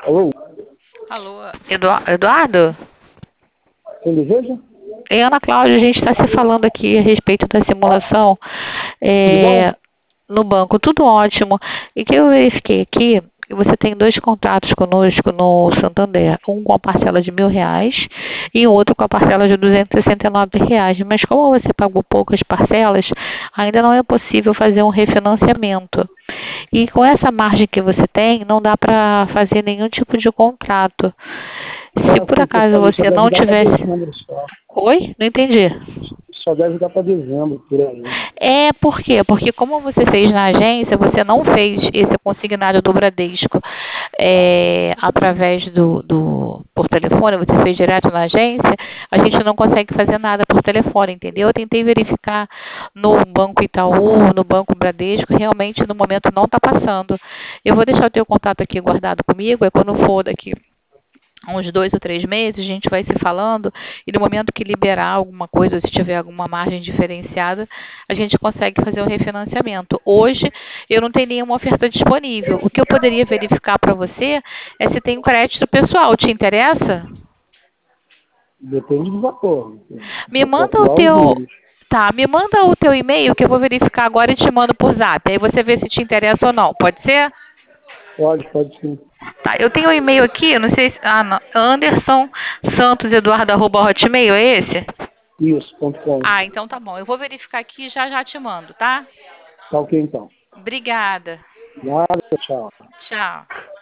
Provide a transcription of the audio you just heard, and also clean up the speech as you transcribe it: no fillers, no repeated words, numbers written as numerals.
Alô? Alô, Eduardo? Quem deseja? É Ana Cláudia, a gente está se falando aqui a respeito da simulação Tudo bom? no banco, tudo ótimo. E que eu verifiquei aqui, que você tem dois contratos conosco no Santander, um com a parcela de R$ 1.000 e o outro com a parcela de R$ 269. Mas como você pagou poucas parcelas, ainda não é possível fazer um refinanciamento. E com essa margem que você tem, não dá para fazer nenhum tipo de contrato. Se por Assim que eu acaso falei, só você deve não dar para tivesse... dezembro só. Oi? Não entendi. Só deve dar para dezembro, por aí. É, por quê? Porque como você fez na agência, você não fez esse consignado do Bradesco através por telefone, você fez direto na agência, a gente não consegue fazer nada por telefone, entendeu? Eu tentei verificar no Banco Itaú, no Banco Bradesco, realmente no momento não está passando. Eu vou deixar o teu contato aqui guardado comigo, quando for daqui uns 2 ou 3 meses, a gente vai se falando e no momento que liberar alguma coisa, se tiver alguma margem diferenciada, a gente consegue fazer o refinanciamento. Hoje, eu não tenho nenhuma oferta disponível. O que eu poderia verificar para você é se tem um crédito pessoal. Te interessa? Depende do vapor. Me Eu manda posso o dar os teu... números. Tá, me manda o teu e-mail que eu vou verificar agora e te mando por zap. Aí você vê se te interessa ou não. Pode ser? Pode sim. Tá, eu tenho um e-mail aqui, não sei se... Ah, não. Anderson Santos Eduardo @hotmail, é esse? Isso, ponto .com. Ah, então tá bom. Eu vou verificar aqui e já já te mando, tá? Tá ok então. Obrigada. Nada, tchau. Tchau.